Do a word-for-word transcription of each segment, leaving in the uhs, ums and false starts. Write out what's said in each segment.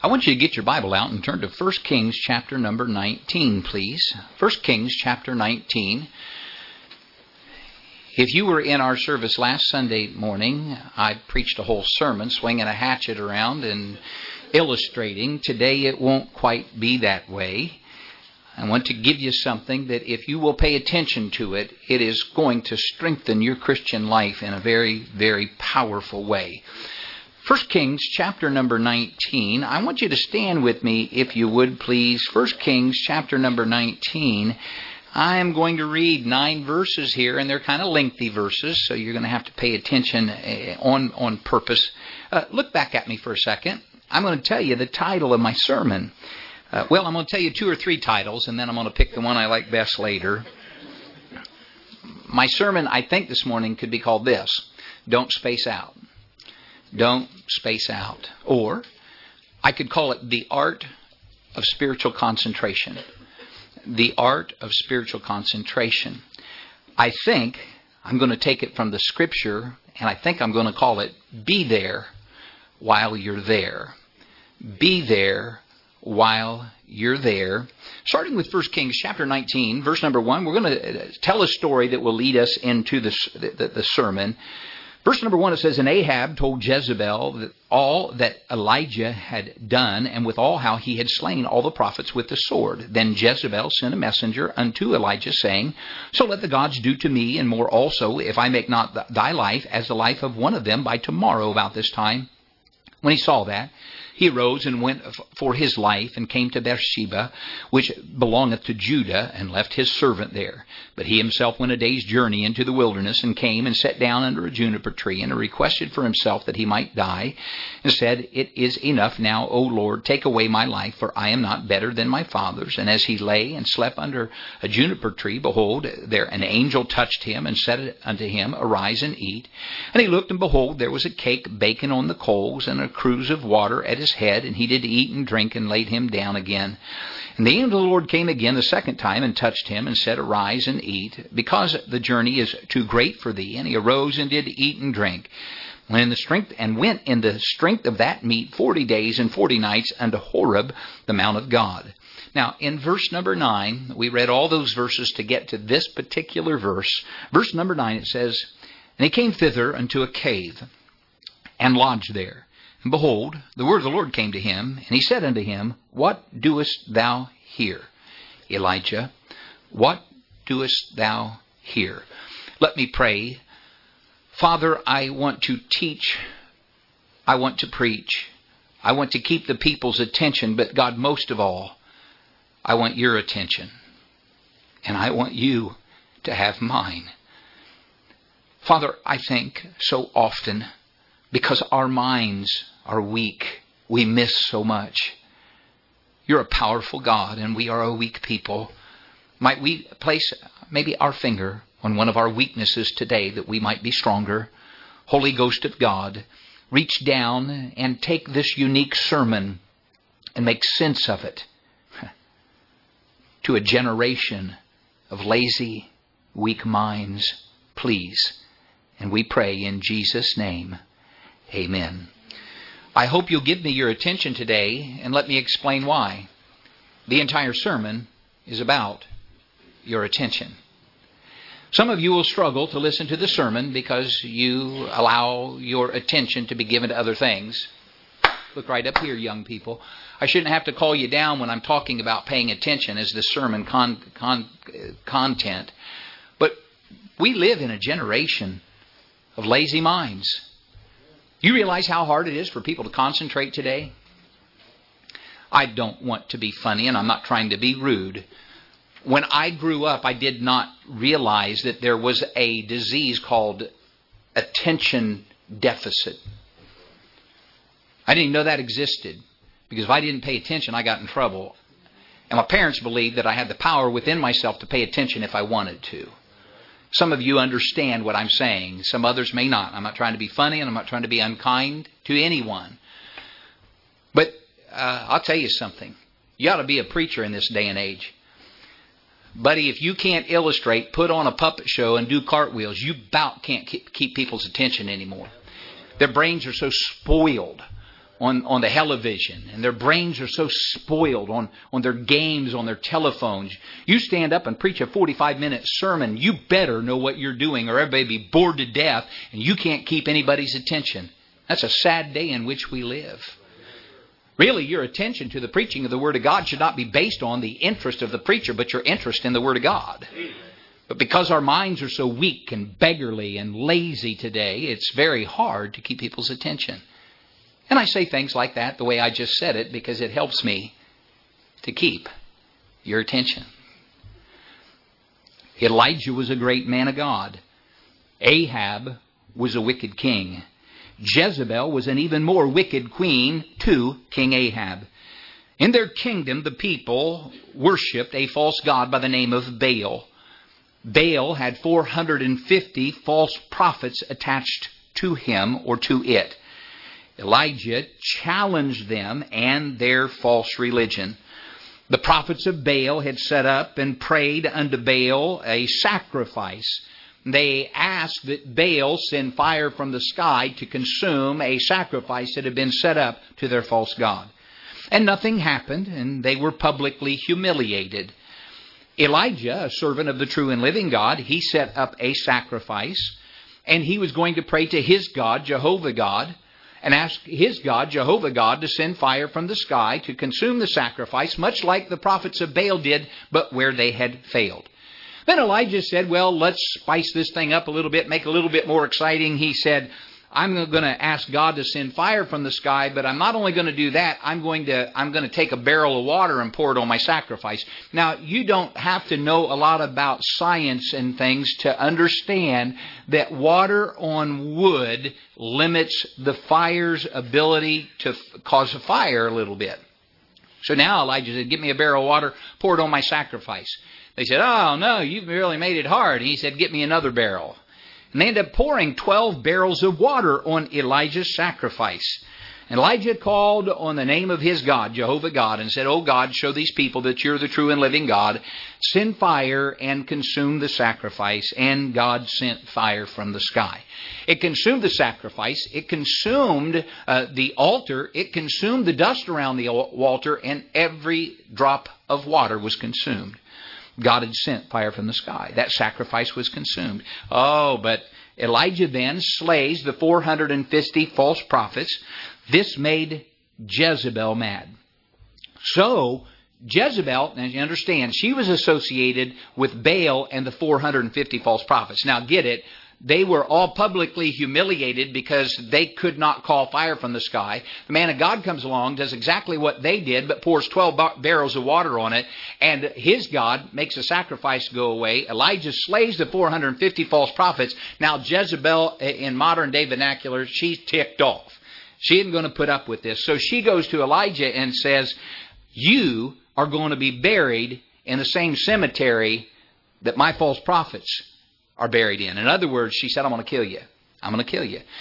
I want you to get your Bible out and turn to First Kings chapter number nineteen, please. First Kings chapter nineteen. If you were in our service last Sunday morning, I preached a whole sermon swinging a hatchet around and illustrating. Today it won't quite be that way. I want to give you something that if you will pay attention to it, it is going to strengthen your Christian life in a very, very powerful way. First Kings chapter number nineteen. I want you to stand with me, if you would, please. First Kings chapter number nineteen. I am going to read nine verses here, and they're kind of lengthy verses, so you're going to have to pay attention on, on purpose. Uh, look back at me for a second. I'm going to tell you the title of my sermon. Uh, well, I'm going to tell you two or three titles, and then I'm going to pick the one I like best later. My sermon, I think this morning, could be called this: Don't Space Out. Don't space out. Or I could call it the art of spiritual concentration. The art of spiritual concentration. I think I'm going to take it from the Scripture, and I think I'm going to call it be there while you're there. Be there while you're there. Starting with First Kings chapter nineteen, verse number one, we're going to tell a story that will lead us into the, the, the sermon. Verse number one, it says, And Ahab told Jezebel that all that Elijah had done, and withal how he had slain all the prophets with the sword. Then Jezebel sent a messenger unto Elijah, saying, So let the gods do to me, and more also, if I make not thy life as the life of one of them by tomorrow about this time. When he saw that, he arose and went for his life, and came to Beersheba, which belongeth to Judah, and left his servant there. But he himself went a day's journey into the wilderness, and came and sat down under a juniper tree, and requested for himself that he might die, and said, It is enough now, O Lord, take away my life, for I am not better than my fathers. And as he lay and slept under a juniper tree, behold, there an angel touched him, and said unto him, Arise and eat. And he looked, and behold, there was a cake baking on the coals, and a cruse of water at his head, and he did eat and drink, and laid him down again. And the angel of the Lord came again the second time, and touched him, and said, Arise and eat, because the journey is too great for thee. And he arose and did eat and drink. When in the strength and went in the strength of that meat forty days and forty nights unto Horeb, the mount of God. Now, in verse number nine, we read all those verses to get to this particular verse. Verse number nine, it says, And he came thither unto a cave, and lodged there. And behold, the word of the Lord came to him, and he said unto him, What doest thou here, Elijah? What doest thou here? Let me pray. Father, I want to teach. I want to preach. I want to keep the people's attention, but God, most of all, I want your attention. And I want you to have mine. Father, I think so often, because our minds are weak, we miss so much. You're a powerful God, and we are a weak people. Might we place maybe our finger on one of our weaknesses today, that we might be stronger? Holy Ghost of God, reach down and take this unique sermon and make sense of it to a generation of lazy, weak minds, please. And we pray in Jesus' name. Amen. I hope you'll give me your attention today, and let me explain why. The entire sermon is about your attention. Some of you will struggle to listen to the sermon because you allow your attention to be given to other things. Look right up here, young people. I shouldn't have to call you down when I'm talking about paying attention as the sermon con- con- content. But we live in a generation of lazy minds. You realize how hard it is for people to concentrate today? I don't want to be funny, and I'm not trying to be rude. When I grew up, I did not realize that there was a disease called attention deficit. I didn't even know that existed, because if I didn't pay attention, I got in trouble. And my parents believed that I had the power within myself to pay attention if I wanted to. Some of you understand what I'm saying. Some others may not. I'm not trying to be funny, and I'm not trying to be unkind to anyone. But uh, I'll tell you something. You ought to be a preacher in this day and age. Buddy, if you can't illustrate, put on a puppet show, and do cartwheels, you about can't keep people's attention anymore. Their brains are so spoiled on, on the television, and their brains are so spoiled on, on their games, on their telephones. You stand up and preach a forty-five minute sermon, you better know what you're doing, or everybody will be bored to death, and you can't keep anybody's attention. That's a sad day in which we live. Really, your attention to the preaching of the Word of God should not be based on the interest of the preacher, but your interest in the Word of God. But because our minds are so weak and beggarly and lazy today, it's very hard to keep people's attention. And I say things like that the way I just said it because it helps me to keep your attention. Elijah was a great man of God. Ahab was a wicked king. Jezebel was an even more wicked queen to King Ahab. In their kingdom, the people worshipped a false god by the name of Baal. Baal had four hundred fifty false prophets attached to him or to it. Elijah challenged them and their false religion. The prophets of Baal had set up and prayed unto Baal a sacrifice. They asked that Baal send fire from the sky to consume a sacrifice that had been set up to their false god. And nothing happened, and they were publicly humiliated. Elijah, a servant of the true and living God, he set up a sacrifice, and he was going to pray to his God, Jehovah God, and ask his God, Jehovah God, to send fire from the sky to consume the sacrifice, much like the prophets of Baal did, but where they had failed. Then Elijah said, well, let's spice this thing up a little bit, make it a little bit more exciting. He said, I'm going to ask God to send fire from the sky, but I'm not only going to do that, I'm going to I'm going to take a barrel of water and pour it on my sacrifice. Now, you don't have to know a lot about science and things to understand that water on wood limits the fire's ability to cause a fire a little bit. So now Elijah said, get me a barrel of water, pour it on my sacrifice. They said, oh, no, you've really made it hard. And he said, get me another barrel. And they ended up pouring twelve barrels of water on Elijah's sacrifice. And Elijah called on the name of his God, Jehovah God, and said, oh God, show these people that you're the true and living God. Send fire and consume the sacrifice. And God sent fire from the sky. It consumed the sacrifice. It consumed uh, the altar. It consumed the dust around the altar. And every drop of water was consumed. God had sent fire from the sky. That sacrifice was consumed. Oh, but Elijah then slays the four hundred fifty false prophets. This made Jezebel mad. So, Jezebel, as you understand, she was associated with Baal and the four hundred fifty false prophets. Now get it. They were all publicly humiliated because they could not call fire from the sky. The man of God comes along, does exactly what they did, but pours twelve bar- barrels of water on it, and his God makes a sacrifice go away. Elijah slays the four hundred fifty false prophets. Now Jezebel, in modern day vernacular, she's ticked off. She isn't going to put up with this. So she goes to Elijah and says, you are going to be buried in the same cemetery that my false prophets are buried in. In other words, she said, I'm going to kill you. I'm going to kill you.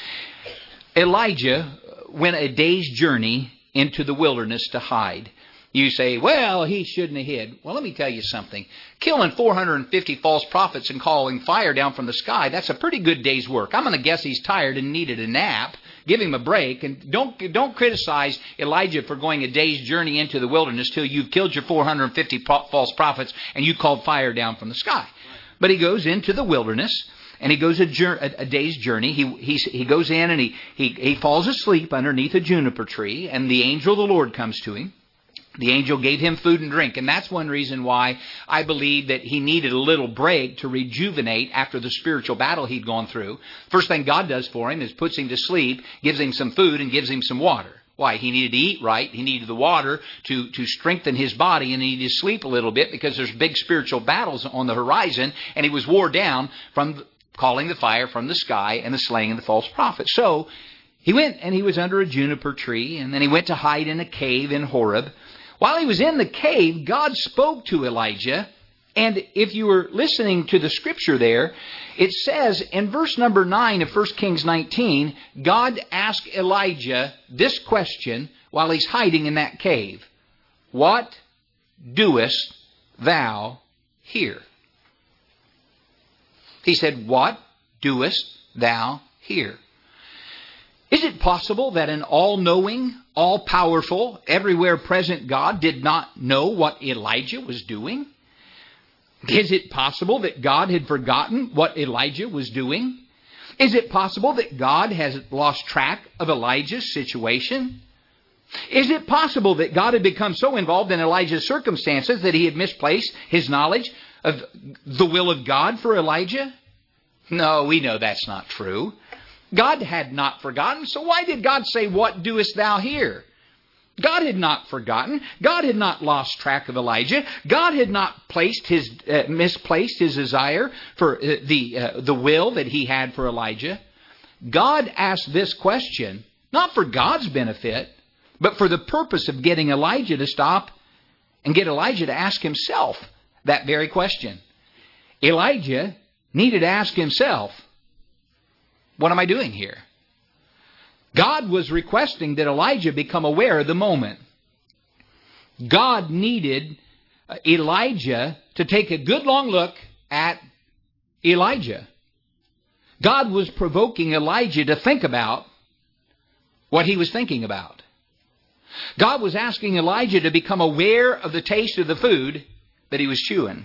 Elijah went a day's journey into the wilderness to hide. You say, well, he shouldn't have hid. Well, let me tell you something. Killing four hundred fifty false prophets and calling fire down from the sky, that's a pretty good day's work. I'm going to guess he's tired and needed a nap. Give him a break. And don't, don't criticize Elijah for going a day's journey into the wilderness till you've killed your four hundred fifty false prophets and you called fire down from the sky. But he goes into the wilderness, and he goes a, jour- a, a day's journey. He, he, he goes in, and he, he, he falls asleep underneath a juniper tree, and the angel of the Lord comes to him. The angel gave him food and drink, and that's one reason why I believe that he needed a little break to rejuvenate after the spiritual battle he'd gone through. First thing God does for him is puts him to sleep, gives him some food, and gives him some water. Why? He needed to eat right. He needed the water to, to strengthen his body, and he needed to sleep a little bit because there's big spiritual battles on the horizon, and he was wore down from calling the fire from the sky and the slaying of the false prophet. So he went and he was under a juniper tree, and then he went to hide in a cave in Horeb. While he was in the cave, God spoke to Elijah. And if you were listening to the scripture there, it says in verse number nine of First Kings nineteen, God asked Elijah this question while he's hiding in that cave. What doest thou here? He said, what doest thou here? Is it possible that an all-knowing, all-powerful, everywhere present God did not know what Elijah was doing? Is it possible that God had forgotten what Elijah was doing? Is it possible that God has lost track of Elijah's situation? Is it possible that God had become so involved in Elijah's circumstances that he had misplaced his knowledge of the will of God for Elijah? No, we know that's not true. God had not forgotten, so why did God say, "What doest thou here?" God had not forgotten. God had not lost track of Elijah. God had not placed his uh, misplaced his desire for uh, the uh, the will that he had for Elijah. God asked this question not for God's benefit, but for the purpose of getting Elijah to stop and get Elijah to ask himself that very question. Elijah needed to ask himself, what am I doing here? God was requesting that Elijah become aware of the moment. God needed Elijah to take a good long look at Elijah. God was provoking Elijah to think about what he was thinking about. God was asking Elijah to become aware of the taste of the food that he was chewing.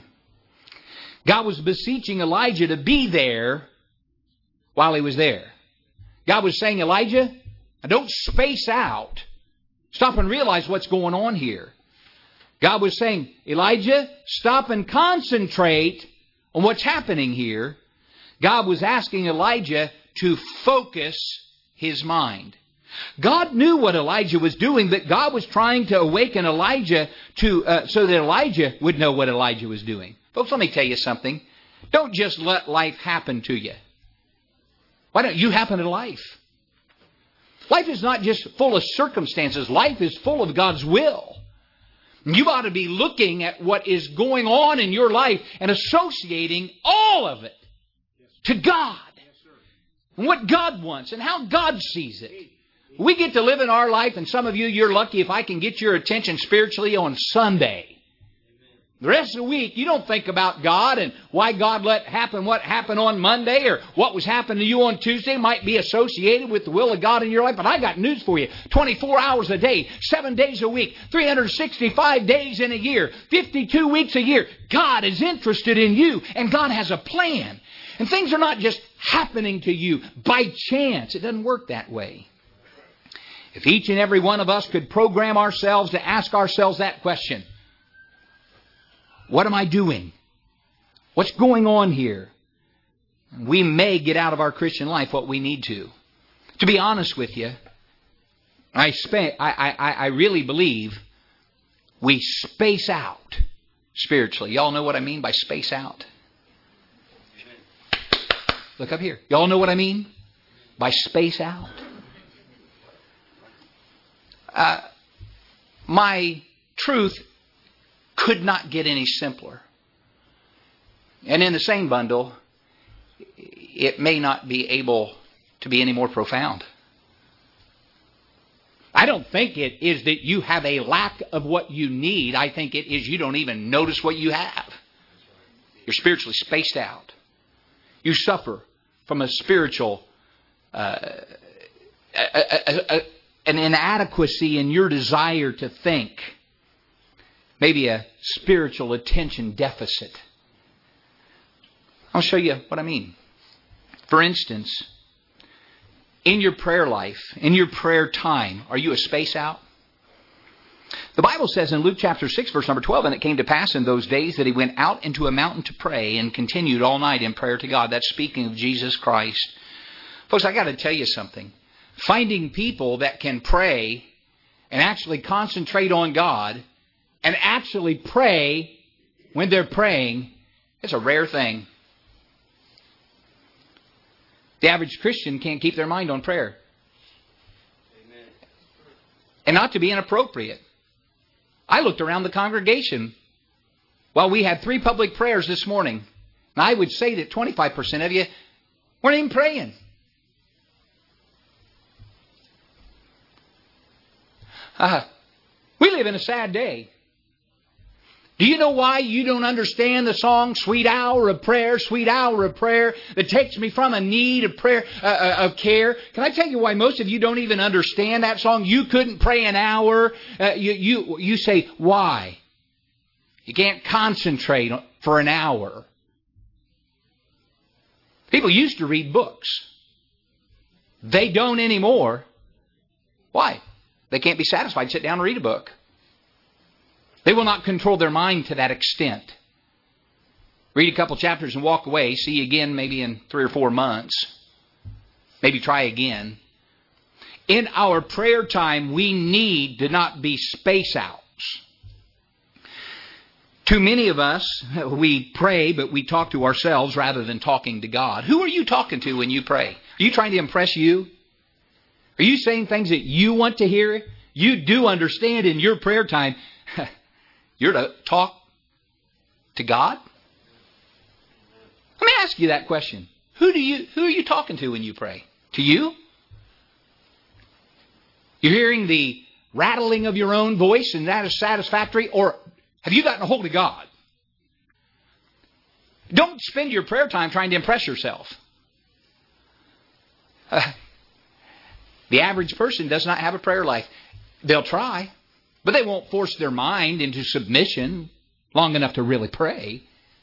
God was beseeching Elijah to be there while he was there. God was saying, Elijah, don't space out. Stop and realize what's going on here. God was saying, Elijah, stop and concentrate on what's happening here. God was asking Elijah to focus his mind. God knew what Elijah was doing, but God was trying to awaken Elijah to uh, so that Elijah would know what Elijah was doing. Folks, let me tell you something. Don't just let life happen to you. Why don't you happen to life? Life is not just full of circumstances. Life is full of God's will. You ought to be looking at what is going on in your life and associating all of it to God. And what God wants and how God sees it. We get to live in our life, and some of you, you're lucky if I can get your attention spiritually on Sunday. The rest of the week, you don't think about God and why God let happen what happened on Monday or what was happening to you on Tuesday might be associated with the will of God in your life. But I got news for you. twenty-four hours a day, seven days a week, three hundred sixty-five days in a year, fifty-two weeks a year. God is interested in you, and God has a plan. And things are not just happening to you by chance. It doesn't work that way. If each and every one of us could program ourselves to ask ourselves that question, what am I doing? What's going on here? We may get out of our Christian life what we need to. To be honest with you, I, spa- I, I, I really believe we space out spiritually. Y'all know what I mean by space out? Look up here. Y'all know what I mean by space out? Uh, my truth could not get any simpler. And in the same bundle, it may not be able to be any more profound. I don't think it is that you have a lack of what you need. I think it is you don't even notice what you have. You're spiritually spaced out. You suffer from a spiritual uh, a, a, a, an inadequacy in your desire to think. Maybe a spiritual attention deficit. I'll show you what I mean. For instance, in your prayer life, in your prayer time, are you a space out? The Bible says in Luke chapter six, verse number twelve, and it came to pass in those days that he went out into a mountain to pray and continued all night in prayer to God. That's speaking of Jesus Christ. Folks, I got to tell you something. Finding people that can pray and actually concentrate on God and actually pray when they're praying, it's a rare thing. The average Christian can't keep their mind on prayer. Amen. And not to be inappropriate. I looked around the congregation while we had three public prayers this morning. And I would say that twenty-five percent of you weren't even praying. Uh, we live in a sad day. Do you know why you don't understand the song, Sweet Hour of Prayer, Sweet Hour of Prayer, that takes me from a need of prayer, uh, of care? Can I tell you why most of you don't even understand that song? You couldn't pray an hour. Uh, you, you, you say, why? You can't concentrate for an hour. People used to read books. They don't anymore. Why? They can't be satisfied. Sit down and read a book. They will not control their mind to that extent. Read a couple chapters and walk away. See you again maybe in three or four months. Maybe try again. In our prayer time, we need to not be space outs. Too many of us, we pray, but we talk to ourselves rather than talking to God. Who are you talking to when you pray? Are you trying to impress you? Are you saying things that you want to hear? You do understand in your prayer time, you're to talk to God? Let me ask you that question. Who do you who are you talking to when you pray? To you? You're hearing the rattling of your own voice and that is satisfactory? Or have you gotten a hold of God? Don't spend your prayer time trying to impress yourself. Uh, the average person does not have a prayer life. They'll try, but they won't force their mind into submission long enough to really pray.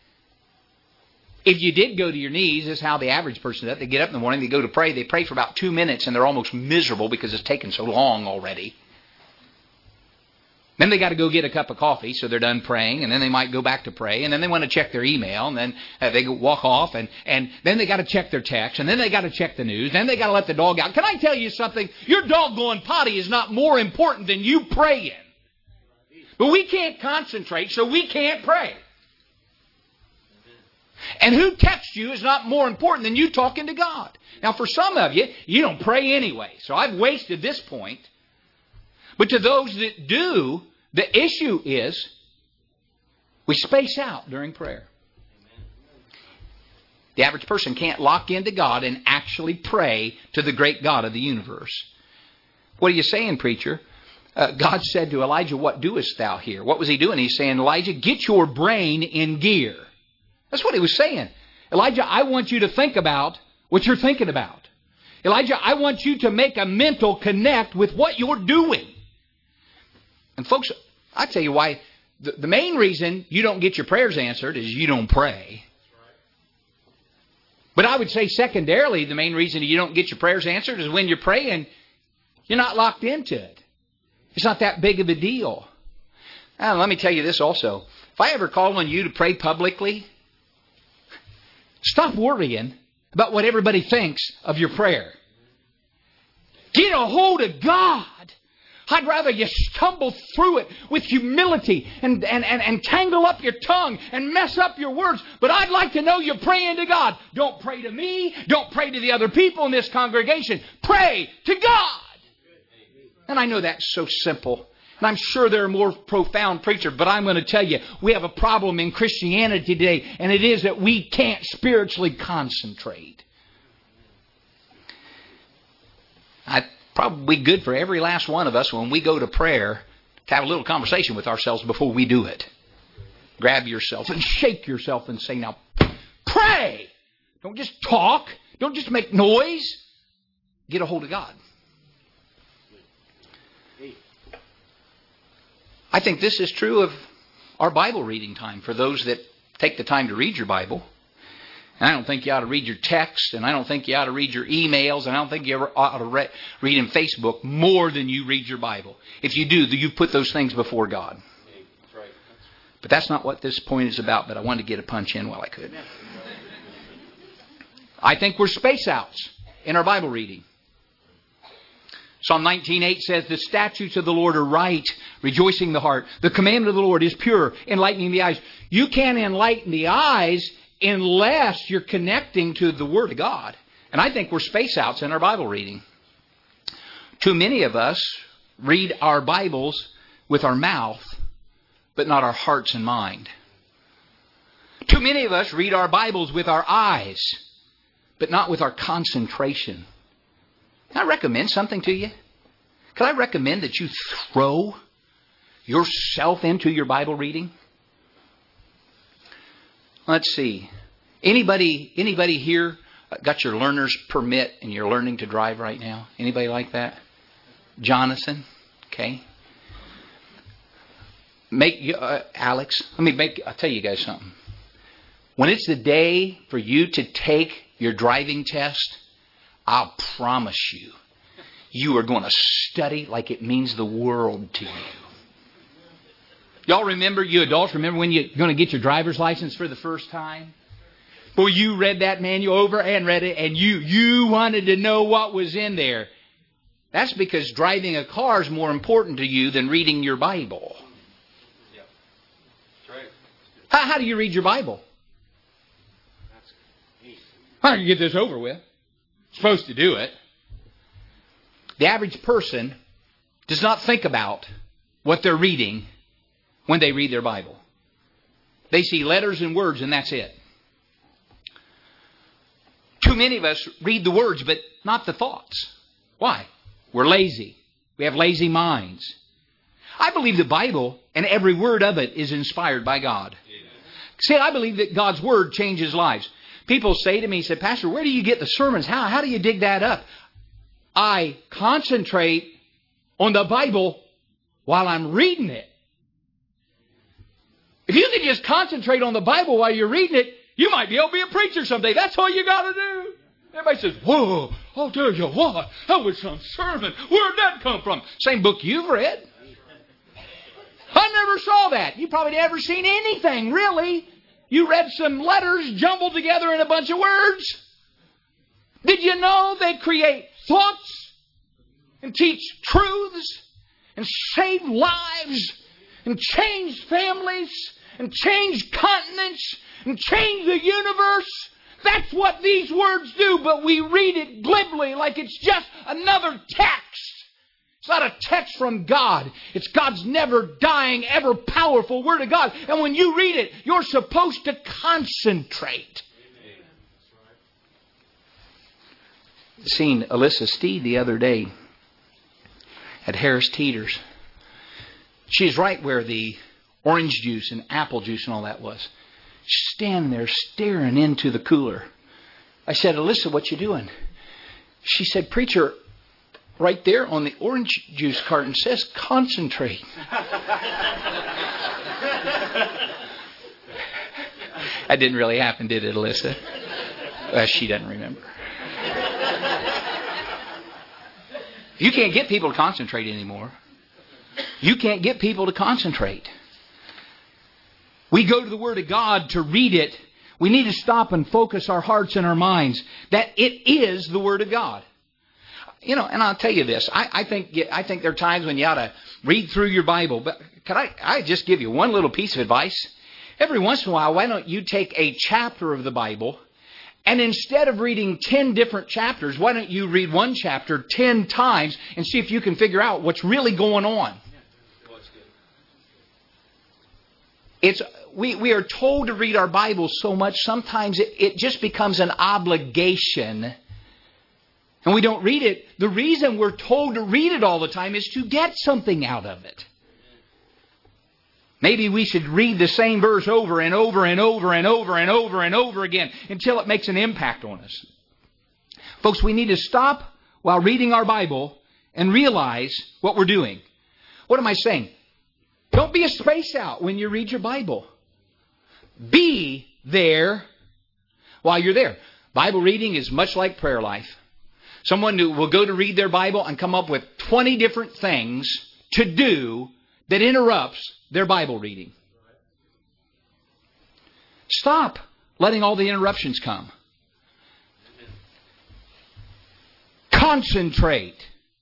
If you did go to your knees, this is how the average person does it. They get up in the morning, they go to pray, they pray for about two minutes, and they're almost miserable because it's taken so long already. Then they got to go get a cup of coffee, so they're done praying, and then they might go back to pray, and then they want to check their email, and then uh, they go walk off, and, and then they got to check their text, and then they got to check the news, then they got to let the dog out. Can I tell you something? Your dog going potty is not more important than you praying. But we can't concentrate, so we can't pray. And who texts you is not more important than you talking to God. Now, for some of you, you don't pray anyway, so I've wasted this point. But to those that do, the issue is we space out during prayer. The average person can't lock into God and actually pray to the great God of the universe. What are you saying, preacher? Uh, God said to Elijah, what doest thou here? What was he doing? He's saying, Elijah, get your brain in gear. That's what he was saying. Elijah, I want you to think about what you're thinking about. Elijah, I want you to make a mental connect with what you're doing. And folks, I tell you why. The, the main reason you don't get your prayers answered is you don't pray. But I would say secondarily, the main reason you don't get your prayers answered is when you're praying, you're not locked into it. It's not that big of a deal. Now, let me tell you this also. If I ever call on you to pray publicly, stop worrying about what everybody thinks of your prayer. Get a hold of God. I'd rather you stumble through it with humility and, and, and, and tangle up your tongue and mess up your words. But I'd like to know you're praying to God. Don't pray to me. Don't pray to the other people in this congregation. Pray to God. And I know that's so simple. And I'm sure there are more profound preachers, but I'm going to tell you, we have a problem in Christianity today, and it is that we can't spiritually concentrate. I'd probably be good for every last one of us when we go to prayer to have a little conversation with ourselves before we do it. Grab yourself and shake yourself and say, now, pray! Don't just talk. Don't just make noise. Get a hold of God. I think this is true of our Bible reading time for those that take the time to read your Bible. And I don't think you ought to read your text, and I don't think you ought to read your emails, and I don't think you ever ought to re- read in Facebook more than you read your Bible. If you do, you put those things before God. But that's not what this point is about, but I wanted to get a punch in while I could. I think we're space outs in our Bible reading. Psalm nineteen eight says, the statutes of the Lord are right, rejoicing the heart. The command of the Lord is pure, enlightening the eyes. You can't enlighten the eyes unless you're connecting to the Word of God. And I think we're space outs in our Bible reading. Too many of us read our Bibles with our mouth, but not our hearts and mind. Too many of us read our Bibles with our eyes, but not with our concentration. Can I recommend something to you? Can I recommend that you throw yourself into your Bible reading? Let's see. Anybody anybody here got your learner's permit and you're learning to drive right now? Anybody like that? Jonathan? Okay. Make uh, Alex, let me make I'll tell you guys something. When it's the day for you to take your driving test, I'll promise you, you are going to study like it means the world to you. Y'all remember, you adults, remember when you're going to get your driver's license for the first time? Boy, you read that manual over and read it, and you you wanted to know what was in there. That's because driving a car is more important to you than reading your Bible. Yeah. That's right. How, how do you read your Bible? That's neat. How do you get this over with? Supposed to do it. The average person does not think about what they're reading when they read their Bible. They see letters and words and that's it. Too many of us read the words but not the thoughts. Why? We're lazy. We have lazy minds. I believe the Bible and every word of it is inspired by God. See, I believe that God's Word changes lives. People say to me, say, Pastor, where do you get the sermons? How, how do you dig that up? I concentrate on the Bible while I'm reading it. If you can just concentrate on the Bible while you're reading it, you might be able to be a preacher someday. That's all you got to do. Everybody says, whoa, I'll tell you what, that was some sermon. Where'd that come from? Same book you've read. I never saw that. You probably never seen anything, really. You read some letters jumbled together in a bunch of words. Did you know they create thoughts and teach truths and save lives and change families and change continents and change the universe? That's what these words do, but we read it glibly like it's just another text. It's not a text from God. It's God's never dying, ever powerful Word of God. And when you read it, you're supposed to concentrate. I seen Alyssa Steed the other day at Harris Teeter's. She's right where the orange juice and apple juice and all that was. She's standing there staring into the cooler. I said, Alyssa, what you doing? She said, Preacher, right there on the orange juice carton says concentrate. That didn't really happen, did it, Alyssa? Well, she doesn't remember. You can't get people to concentrate anymore. You can't get people to concentrate. We go to the Word of God to read it. We need to stop and focus our hearts and our minds that it is the Word of God. You know, and I'll tell you this. I, I think I think there are times when you ought to read through your Bible. But can I, I just give you one little piece of advice? Every once in a while, why don't you take a chapter of the Bible, and instead of reading ten different chapters, why don't you read one chapter ten times and see if you can figure out what's really going on? It's we, we are told to read our Bible so much, sometimes it, it just becomes an obligation. And we don't read it. The reason we're told to read it all the time is to get something out of it. Maybe we should read the same verse over and over and over and over and over and over again until it makes an impact on us. Folks, we need to stop while reading our Bible and realize what we're doing. What am I saying? Don't be a space out when you read your Bible. Be there while you're there. Bible reading is much like prayer life. Someone who will go to read their Bible and come up with twenty different things to do that interrupts their Bible reading. Stop letting all the interruptions come. Concentrate.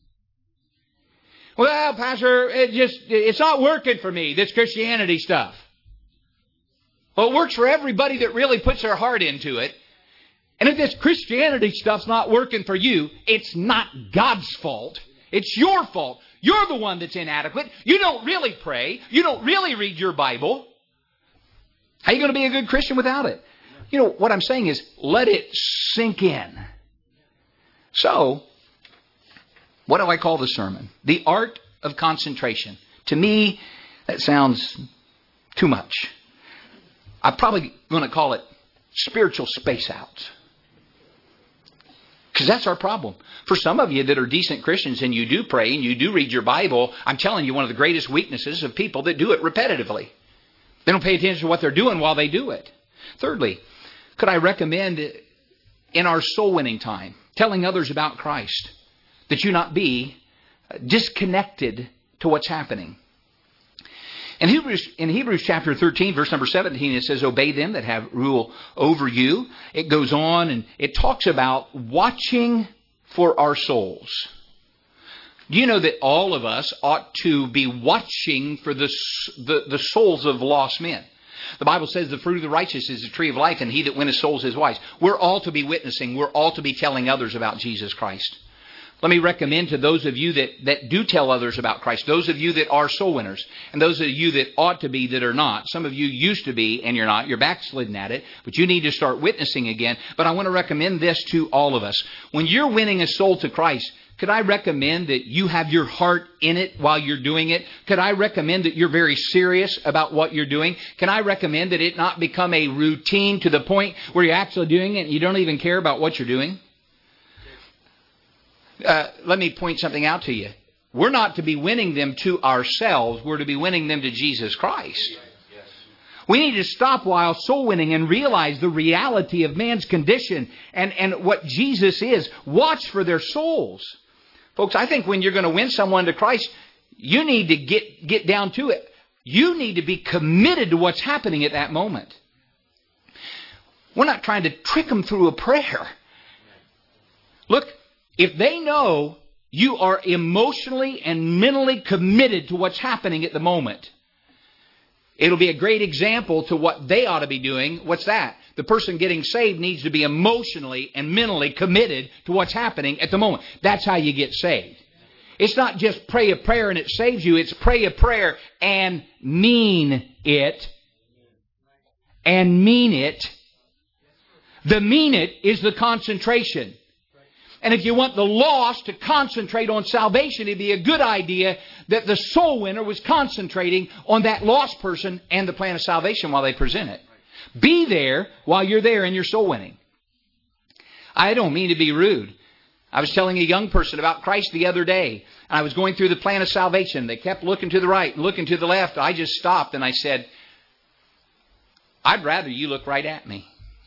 Well, Pastor, it just it's not working for me, this Christianity stuff. Well, it works for everybody that really puts their heart into it. And if this Christianity stuff's not working for you, it's not God's fault. It's your fault. You're the one that's inadequate. You don't really pray. You don't really read your Bible. How are you going to be a good Christian without it? You know, what I'm saying is, let it sink in. So, what do I call the sermon? The art of concentration. To me, that sounds too much. I'm probably going to call it spiritual space outs. Because that's our problem. For some of you that are decent Christians and you do pray and you do read your Bible, I'm telling you, one of the greatest weaknesses of people that do it repetitively. They don't pay attention to what they're doing while they do it. Thirdly, could I recommend in our soul winning time, telling others about Christ, that you not be disconnected to what's happening? In Hebrews, in Hebrews chapter thirteen, verse number seventeen, it says, obey them that have rule over you. It goes on and it talks about watching for our souls. Do you know that all of us ought to be watching for the, the, the souls of lost men? The Bible says the fruit of the righteous is the tree of life, and he that winneth souls is wise. We're all to be witnessing. We're all to be telling others about Jesus Christ. Let me recommend to those of you that, that do tell others about Christ, those of you that are soul winners, and those of you that ought to be that are not. Some of you used to be and you're not. You're backslidden at it, but you need to start witnessing again. But I want to recommend this to all of us. When you're winning a soul to Christ, could I recommend that you have your heart in it while you're doing it? Could I recommend that you're very serious about what you're doing? Can I recommend that it not become a routine to the point where you're actually doing it and you don't even care about what you're doing? Uh, let me point something out to you. We're not to be winning them to ourselves. We're to be winning them to Jesus Christ. We need to stop while soul winning and realize the reality of man's condition and, and what Jesus is. Watch for their souls. Folks, I think when you're going to win someone to Christ, you need to get, get down to it. You need to be committed to what's happening at that moment. We're not trying to trick them through a prayer. Look, if they know you are emotionally and mentally committed to what's happening at the moment, it'll be a great example to what they ought to be doing. What's that? The person getting saved needs to be emotionally and mentally committed to what's happening at the moment. That's how you get saved. It's not just pray a prayer and it saves you. It's pray a prayer and mean it. And mean it. The mean it is the concentration. And if you want the lost to concentrate on salvation, it'd be a good idea that the soul winner was concentrating on that lost person and the plan of salvation while they present it. Be there while you're there in your soul winning. I don't mean to be rude. I was telling a young person about Christ the other day. And I was going through the plan of salvation. They kept looking to the right and looking to the left. I just stopped and I said, I'd rather you look right at me.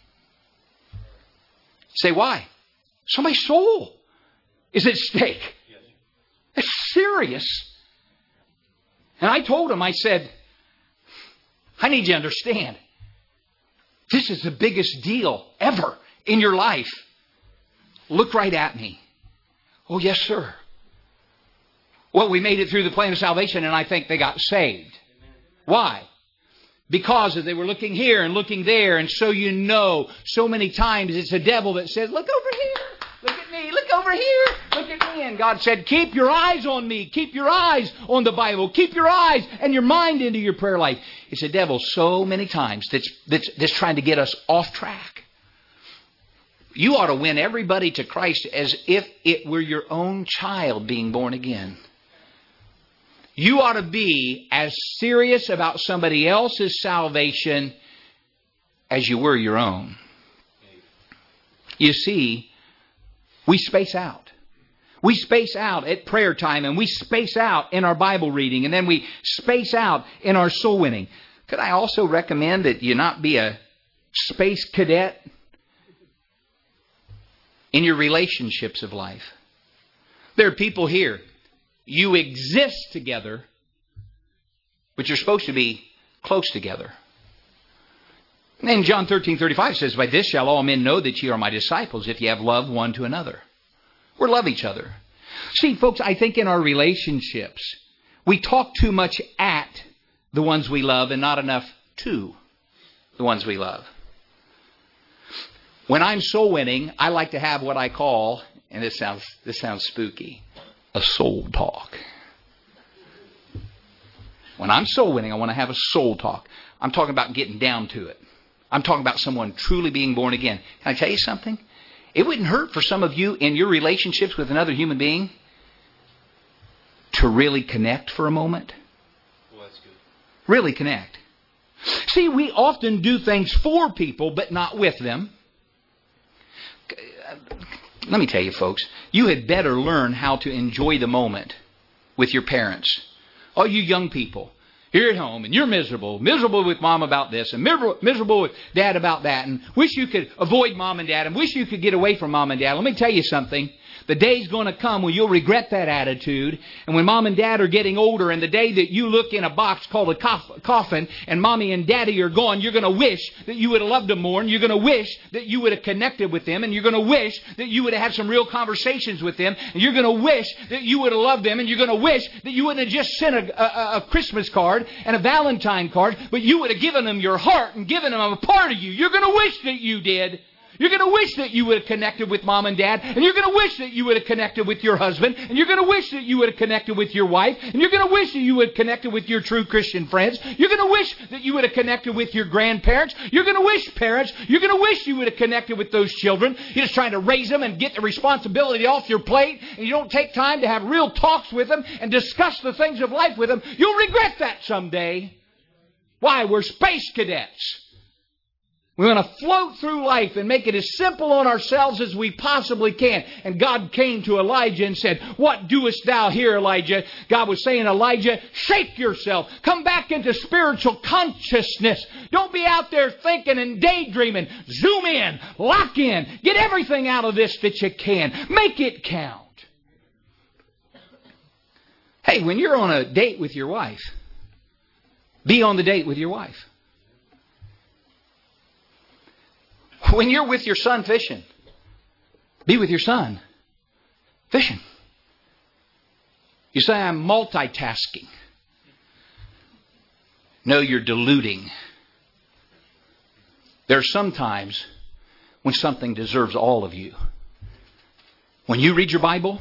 Say, why? Somebody's soul is at stake. It's serious. And I told him, I said, I need you to understand, this is the biggest deal ever in your life. Look right at me. Oh, yes, sir. Well, we made it through the plan of salvation, and I think they got saved. Why? Because they were looking here and looking there, and so you know, so many times it's the devil that says, look over here. Look at me. Look over here. Look at me. And God said, keep your eyes on me. Keep your eyes on the Bible. Keep your eyes and your mind into your prayer life. It's the devil so many times that's, that's, that's trying to get us off track. You ought to win everybody to Christ as if it were your own child being born again. You ought to be as serious about somebody else's salvation as you were your own. You see, we space out. We space out at prayer time, and we space out in our Bible reading, and then we space out in our soul winning. Could I also recommend that you not be a space cadet in your relationships of life? There are people here. You exist together, but you're supposed to be close together. And John thirteen thirty-five says, by this shall all men know that ye are my disciples, if ye have love one to another. We love each other. See, folks, I think in our relationships, we talk too much at the ones we love and not enough to the ones we love. When I'm soul winning, I like to have what I call, and this sounds this sounds spooky, a soul talk. When I'm soul winning, I want to have a soul talk. I'm talking about getting down to it. I'm talking about someone truly being born again. Can I tell you something? It wouldn't hurt for some of you in your relationships with another human being to really connect for a moment. Well, that's good. Really connect. See, we often do things for people, but not with them. Let me tell you, folks, you had better learn how to enjoy the moment with your parents. All you young people, you're at home and you're miserable. Miserable with mom about this and miserable, miserable with dad about that. And wish you could avoid mom and dad and wish you could get away from mom and dad. Let me tell you something. The day's going to come when you'll regret that attitude. And when mom and dad are getting older and the day that you look in a box called a coff- coffin and mommy and daddy are gone, you're going to wish that you would have loved them more, and you're going to wish that you would have connected with them, and you're going to wish that you would have had some real conversations with them, and you're going to wish that you would have loved them, and you're going to wish that you wouldn't have just sent a, a, a Christmas card and a Valentine card, but you would have given them your heart and given them a part of you. You're going to wish that you did. You're going to wish that you would have connected with mom and dad. And you're going to wish that you would have connected with your husband. And you're going to wish that you would have connected with your wife. And you're going to wish that you would have connected with your true Christian friends. You're going to wish that you would have connected with your grandparents. You're going to wish, parents, you're going to wish you would have connected with those children. You're just trying to raise them and get the responsibility off your plate. And you don't take time to have real talks with them and discuss the things of life with them. You'll regret that someday. Why? We're space cadets. We want to float through life and make it as simple on ourselves as we possibly can. And God came to Elijah and said, "What doest thou here, Elijah?" God was saying, "Elijah, shake yourself. Come back into spiritual consciousness. Don't be out there thinking and daydreaming. Zoom in. Lock in. Get everything out of this that you can. Make it count." Hey, when you're on a date with your wife, be on the date with your wife. When you're with your son fishing, be with your son fishing. You say, "I'm multitasking." No, you're deluding. There are some times when something deserves all of you. When you read your Bible,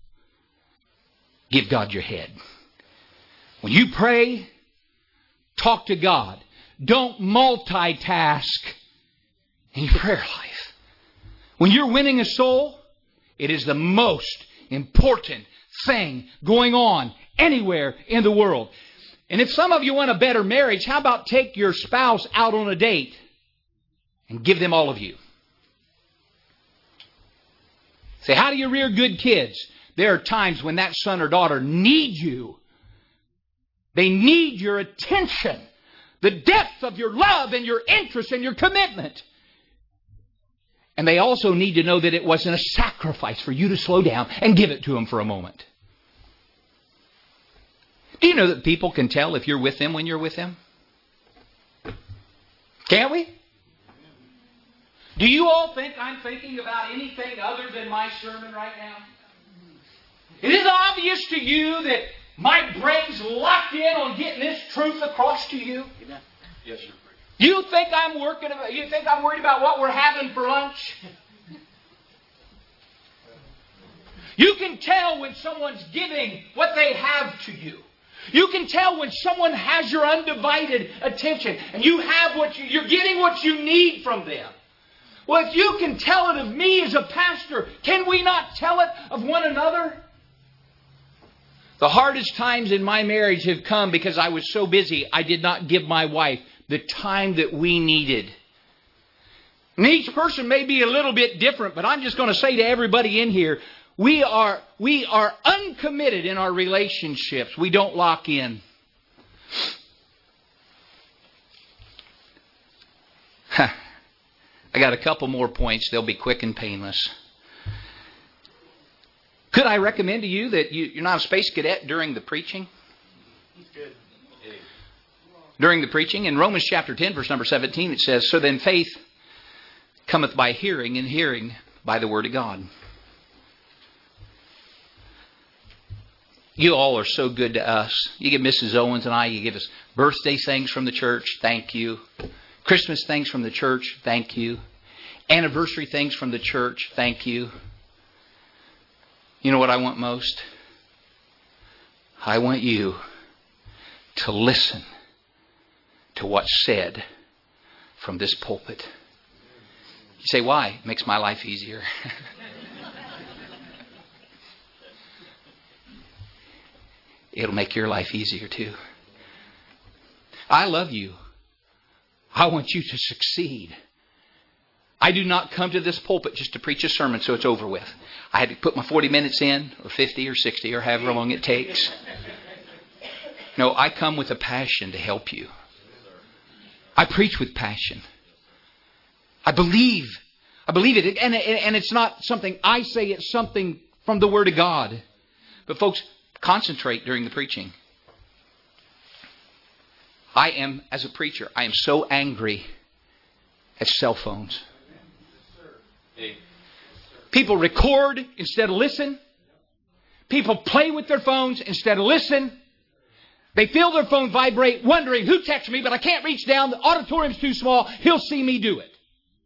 give God your head. When you pray, talk to God. Don't multitask in your prayer life. When you're winning a soul, it is the most important thing going on anywhere in the world. And if some of you want a better marriage, how about take your spouse out on a date and give them all of you? Say, how do you rear good kids? There are times when that son or daughter needs you. They need your attention, the depth of your love and your interest and your commitment. And they also need to know that it wasn't a sacrifice for you to slow down and give it to them for a moment. Do you know that people can tell if you're with them when you're with them? Can't we? Do you all think I'm thinking about anything other than my sermon right now? It is obvious to you that my brain's locked in on getting this truth across to you. Yes, sir. You think I'm working about, you think I'm worried about what we're having for lunch? You can tell when someone's giving what they have to you. You can tell when someone has your undivided attention and you have what you, you're getting what you need from them. Well, if you can tell it of me as a pastor, can we not tell it of one another? The hardest times in my marriage have come because I was so busy I did not give my wife the time that we needed. And each person may be a little bit different, but I'm just going to say to everybody in here, we are, we are uncommitted in our relationships. We don't lock in. I got a couple more points. They'll be quick and painless. Could I recommend to you that you, you're not a space cadet during the preaching? Good. During the preaching, in Romans chapter ten, verse number seventeen, it says, "So then faith cometh by hearing, and hearing by the word of God." You all are so good to us. You give Missus Owens and I, you give us birthday things from the church. Thank you. Christmas things from the church. Thank you. Anniversary things from the church. Thank you. You know what I want most? I want you to listen to what's said from this pulpit. You say, why? It makes my life easier. It'll make your life easier too. I love you. I want you to succeed. I do not come to this pulpit just to preach a sermon so it's over with. I had to put my forty minutes in, or fifty or sixty, or however long it takes. No, I come with a passion to help you. I preach with passion. I believe. I believe it. And, and it's not something I say, it's something from the Word of God. But folks, concentrate during the preaching. I am, as a preacher, I am so angry at cell phones. People record instead of listen. People play with their phones instead of listen. They feel their phone vibrate, wondering who texted me, but I can't reach down. The auditorium's too small. He'll see me do it.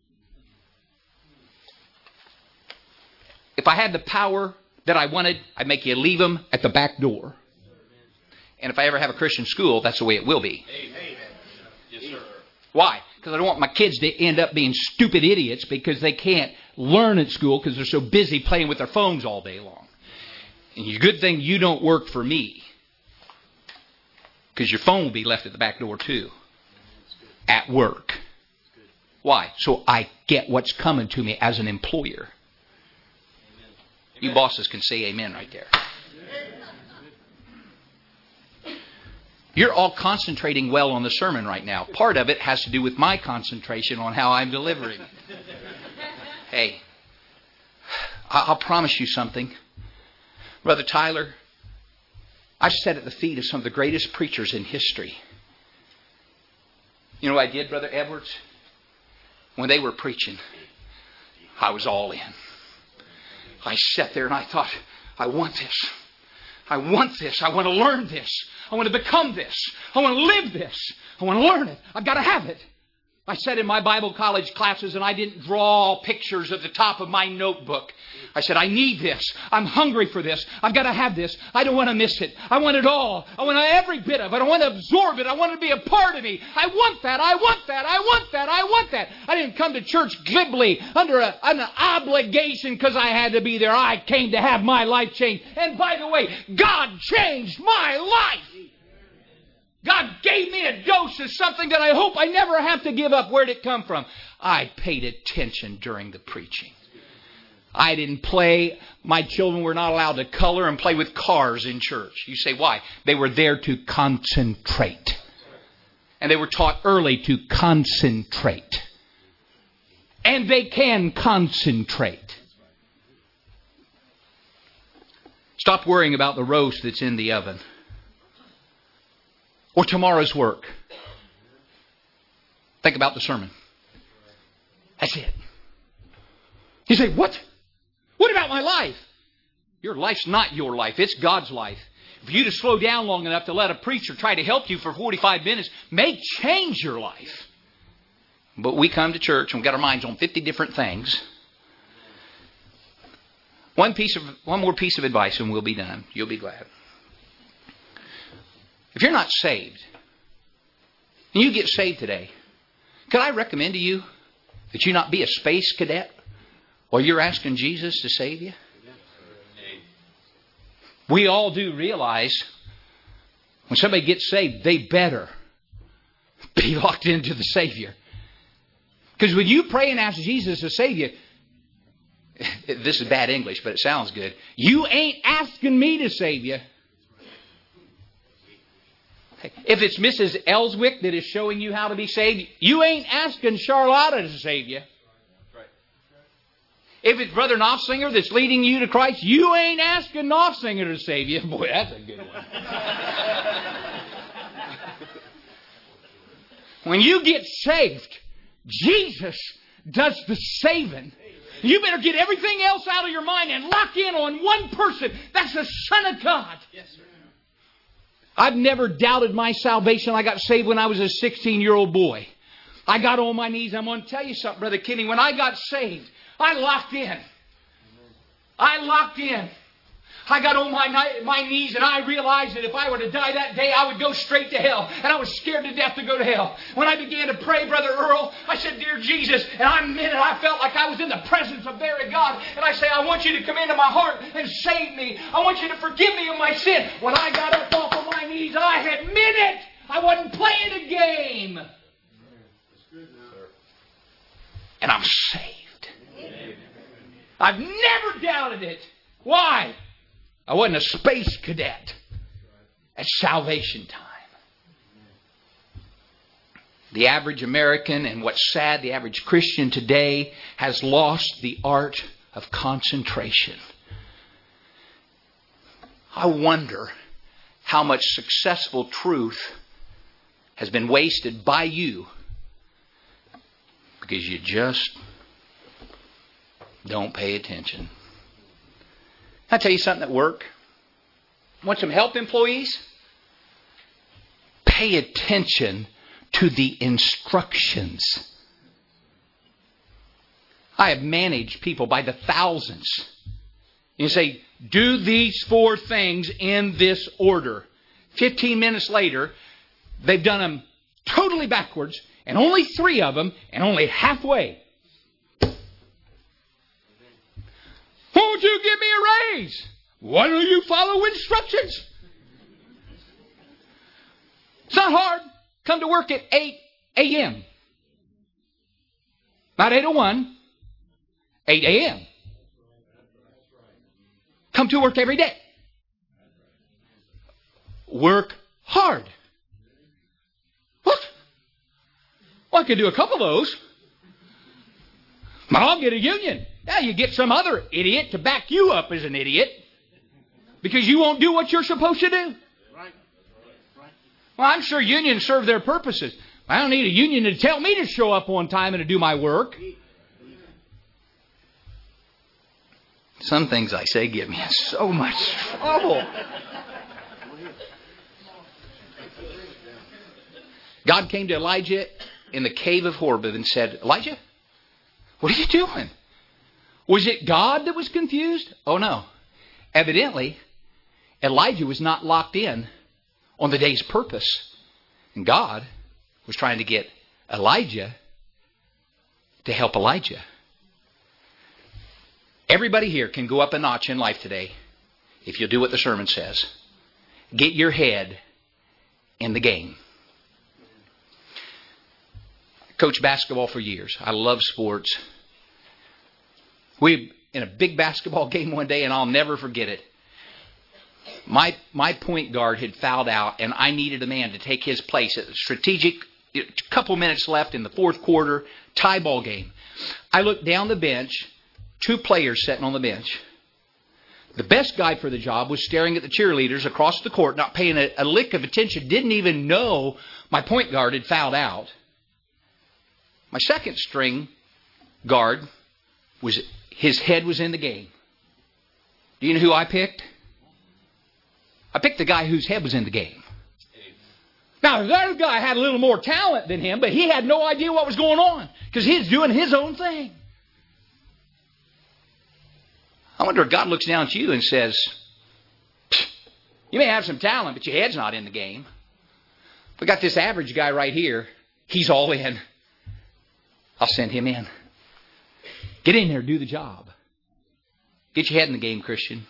If I had the power that I wanted, I'd make you leave them at the back door. And if I ever have a Christian school, that's the way it will be. Amen. Yes, sir. Why? Because I don't want my kids to end up being stupid idiots because they can't learn at school because they're so busy playing with their phones all day long. And it's a good thing you don't work for me, because your phone will be left at the back door too. At work. Why? So I get what's coming to me as an employer. You bosses can say amen right there. You're all concentrating well on the sermon right now. Part of it has to do with my concentration on how I'm delivering. Hey, I'll promise you something. Brother Tyler, I've sat at the feet of some of the greatest preachers in history. You know what I did, Brother Edwards? When they were preaching, I was all in. I sat there and I thought, I want this. I want this. I want to learn this. I want to become this. I want to live this. I want to learn it. I've got to have it. I sat in my Bible college classes and I didn't draw pictures at the top of my notebook. I said, I need this. I'm hungry for this. I've got to have this. I don't want to miss it. I want it all. I want every bit of it. I want to absorb it. I want it to be a part of me. I want that. I want that. I want that. I want that. I didn't come to church glibly under a, an obligation because I had to be there. I came to have my life changed. And by the way, God changed my life. God gave me a dose of something that I hope I never have to give up. Where'd it come from? I paid attention during the preaching. I didn't play. My children were not allowed to color and play with cars in church. You say, why? They were there to concentrate. And they were taught early to concentrate. And they can concentrate. Stop worrying about the roast that's in the oven. Or tomorrow's work. Think about the sermon. That's it. You say, what? What about my life? Your life's not your life. It's God's life. For you to slow down long enough to let a preacher try to help you for forty-five minutes may change your life. But we come to church and we've got our minds on fifty different things. One piece of, one more piece of advice and we'll be done. You'll be glad. If you're not saved, and you get saved today, could I recommend to you that you not be a space cadet while you're asking Jesus to save you? We all do realize when somebody gets saved, they better be locked into the Savior. Because when you pray and ask Jesus to save you, this is bad English, but it sounds good. You ain't asking me to save you. If it's Missus Ellswick that is showing you how to be saved, you ain't asking Charlotta to save you. If it's Brother Knopfsinger that's leading you to Christ, you ain't asking Knopfsinger to save you. Boy, that's a good one. When you get saved, Jesus does the saving. You better get everything else out of your mind and lock in on one person. That's the Son of God. Yes, sir. I've never doubted my salvation. I got saved when I was a sixteen-year-old boy. I got on my knees. I'm going to tell you something, Brother Kenny. When I got saved, I locked in. I locked in. I got on my, my knees and I realized that if I were to die that day, I would go straight to hell. And I was scared to death to go to hell. When I began to pray, Brother Earl, I said, Dear Jesus, and I meant it. I felt like I was in the presence of very God. And I say, I want you to come into my heart and save me. I want you to forgive me of my sin. When I got up off of my knees, I had meant it. I wasn't playing a game. and I'm saved. I've never doubted it. Why? I wasn't a space cadet at salvation time. The average American, and what's sad, the average Christian today has lost the art of concentration. I wonder how much successful truth has been wasted by you because you just don't pay attention. Can I tell you something at work? Want some help, employees? Pay attention to the instructions. I have managed people by the thousands. You say, do these four things in this order. Fifteen minutes later, they've done them totally backwards, and only three of them, and only halfway. Won't you give me a raise? Why don't you follow instructions? It's not hard. Come to work at eight a.m. Not eight oh one. eight a.m. Come to work every day. Work hard. What? Well, I could do a couple of those. I'll get a union. Now you get some other idiot to back you up as an idiot because you won't do what you're supposed to do. Well, I'm sure unions serve their purposes. I don't need a union to tell me to show up on time and to do my work. Some things I say give me so much trouble. God came to Elijah in the cave of Horeb and said, Elijah, what are you doing? Was it God that was confused? Oh, no. Evidently, Elijah was not locked in on the day's purpose. And God was trying to get Elijah to help Elijah. Everybody here can go up a notch in life today if you'll do what the sermon says. Get your head in the game. Coached basketball for years. I love sports. We were in a big basketball game one day, and I'll never forget it. My my point guard had fouled out, and I needed a man to take his place. At a strategic, a couple minutes left in the fourth quarter, tie ball game. I looked down the bench, two players sitting on the bench. The best guy for the job was staring at the cheerleaders across the court, not paying a, a lick of attention, didn't even know my point guard had fouled out. My second string guard, was his head was in the game. Do you know who I picked? I picked the guy whose head was in the game. Now, the other guy had a little more talent than him, but he had no idea what was going on because he was doing his own thing. I wonder if God looks down at you and says, you may have some talent, but your head's not in the game. We got this average guy right here. He's all in. I'll send him in. Get in there, do the job. Get your head in the game, Christian.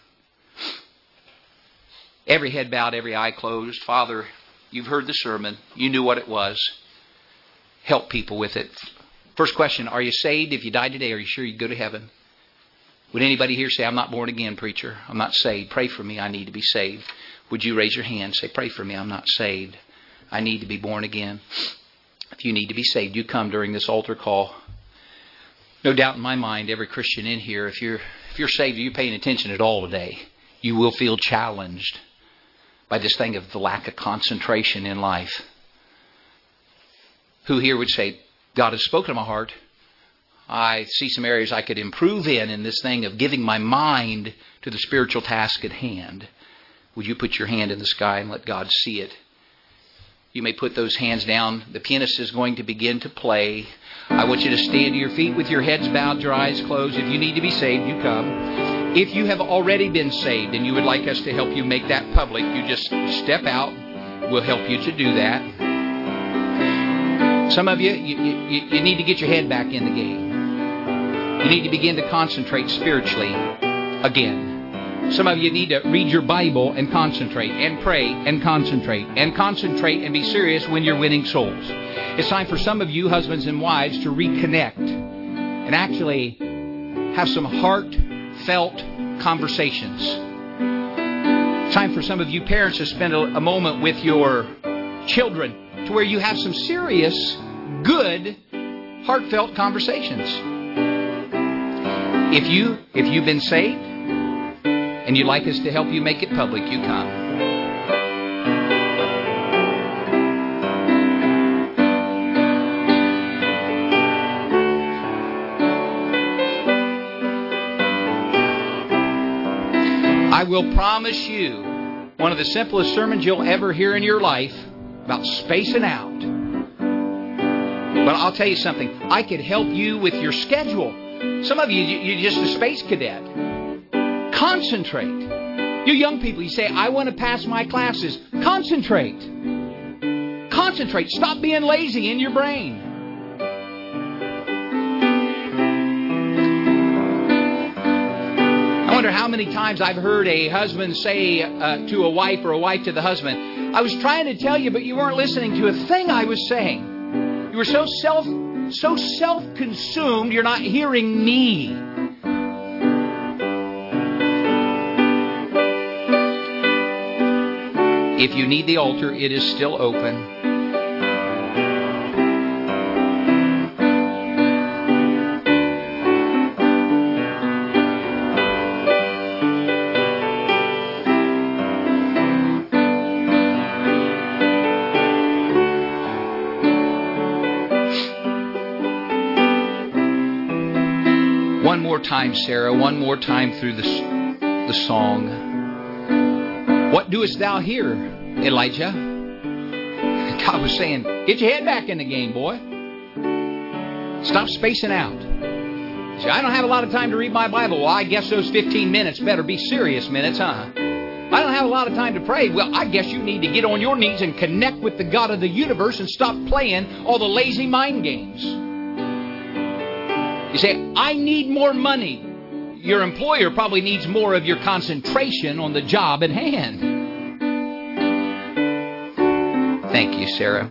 Every head bowed, every eye closed. Father, you've heard the sermon. You knew what it was. Help people with it. First question, are you saved? If you died today, are you sure you'd go to heaven? Would anybody here say, I'm not born again, preacher. I'm not saved. Pray for me. I need to be saved. Would you raise your hand? Say, pray for me. I'm not saved. I need to be born again. If you need to be saved, you come during this altar call. No doubt in my mind, every Christian in here, if you're if you're saved, you're paying attention at all today, you will feel challenged by this thing of the lack of concentration in life. Who here would say, God has spoken to my heart. I see some areas I could improve in in this thing of giving my mind to the spiritual task at hand. Would you put your hand in the sky and let God see it? You may put those hands down. The pianist is going to begin to play. I want you to stand to your feet with your heads bowed, your eyes closed. If you need to be saved, you come. If you have already been saved and you would like us to help you make that public, you just step out. We'll help you to do that. Some of you, you, you, you need to get your head back in the game. You need to begin to concentrate spiritually again. Some of you need to read your Bible and concentrate and pray and concentrate and concentrate and be serious when you're winning souls. It's time for some of you, husbands and wives, to reconnect and actually have some heartfelt conversations. It's time for some of you parents to spend a, a moment with your children to where you have some serious, good, heartfelt conversations. If you if you've been saved and you'd like us to help you make it public, you come. I will promise you one of the simplest sermons you'll ever hear in your life about spacing out. But I'll tell you something. I could help you with your schedule. Some of you, you're just a space cadet. Concentrate. You young people, you say, I want to pass my classes. Concentrate. Concentrate. Stop being lazy in your brain. I wonder how many times I've heard a husband say uh, to a wife or a wife to the husband, I was trying to tell you, but you weren't listening to a thing I was saying. You were so self, so self-consumed, you're not hearing me. If you need the altar, it is still open. One more time, Sarah. One more time through the, the song. What doest thou here, Elijah? God was saying, get your head back in the game, boy. Stop spacing out. See, I don't have a lot of time to read my Bible. Well, I guess those fifteen minutes better be serious minutes, huh? I don't have a lot of time to pray. Well, I guess you need to get on your knees and connect with the God of the universe and stop playing all the lazy mind games. You say, I need more money. Your employer probably needs more of your concentration on the job at hand. Thank you, Sarah.